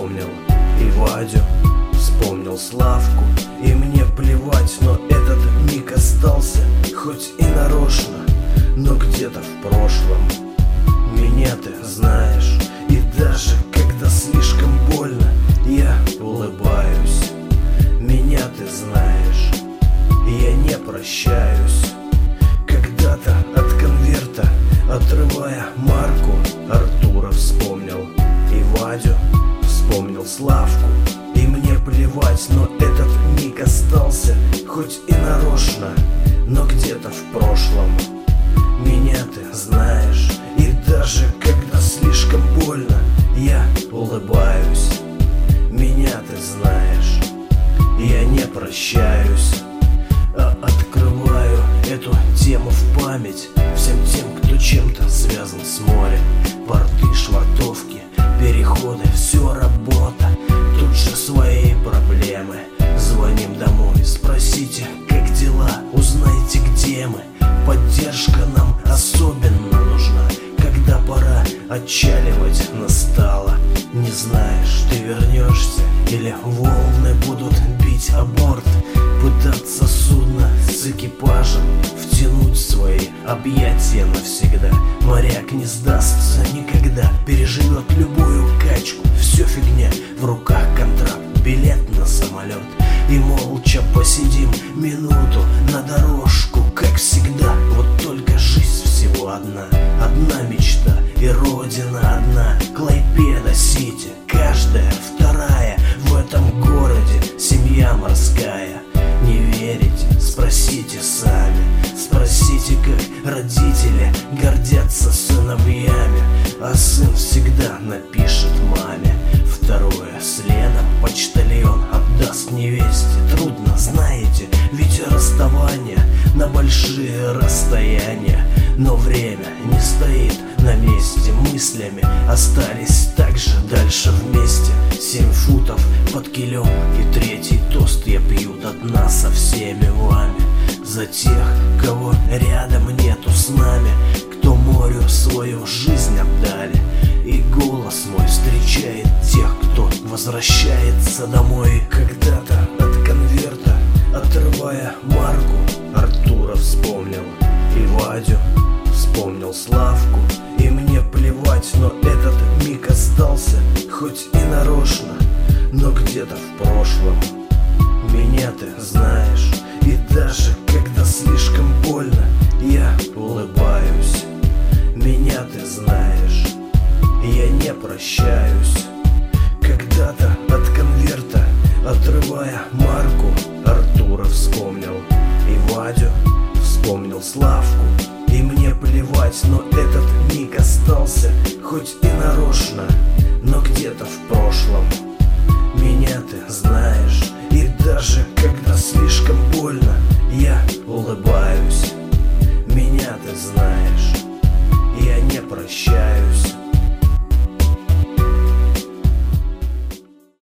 вспомнил и Вадю, вспомнил Славку. И мне плевать, но этот миг остался, хоть и нарочно, но где-то в прошлом. Меня ты знаешь, и даже когда слишком больно, я улыбаюсь. Меня ты знаешь, и я не прощаюсь. Когда-то от конверта, отрывая марку, Артура вспомнил и Вадю, вспомнил Славку. И мне плевать, но этот миг остался, хоть и нарочно, но где-то в прошлом. Меня ты знаешь, и даже когда слишком больно, я улыбаюсь. Меня ты знаешь, я не прощаюсь. Открываю эту тему в память всем тем, кто чем-то связан с морем. Порты, швартовки, переходы, все работа. Тут же свои проблемы. Звоним домой, спросите, как дела, узнайте, где мы. Поддержка нам особенно нужна, когда пора отчаливать настала. Не знаешь, ты вернешься или волны будут бить о борт. Пытаться судно с экипажем втянуть в свои объятия навсегда. Моряк не сдастся никогда, переживет любую качку. Все фигня, в руках контракт, билет на самолет. И молча посидим минуту на дорожку, как всегда. Вот только жизнь всего одна, одна мечта и родина одна. Клайпеда-Сити, каждая вторая в этом городе семья морская. Не верите? Спросите сами. Спросите, как родители гордятся сыновьями. А сын всегда напишет маме. Второе следом почтальон отдаст невесте. Трудно, знаете, ведь расставание на большие расстояния. Но время не стоит на месте, мыслями остались так же дальше вместе. 7 футов под килем и третий тост я пью до дна со всеми вами. За тех, кого рядом нету с нами, кто морю свою жизнь отдали. И голос мой встречает тех, кто возвращается домой. Когда-то от конверта, отрывая марку, Артура вспомнил и Вадю, вспомнил Славку. И мне плевать, но этот миг остался, хоть и нарочно, но где-то в прошлом. Меня ты знаешь, и даже когда слишком больно, я улыбаюсь. Меня ты знаешь, я не прощаюсь. Когда-то от конверта, отрывая марку, Артура вспомнил и Вадю, вспомнил Славку. И мне плевать, но этот миг остался, хоть и нарочно, но где-то в прошлом. Меня ты знаешь, и даже когда слишком больно, я улыбаюсь. Меня ты знаешь, я не прощаюсь.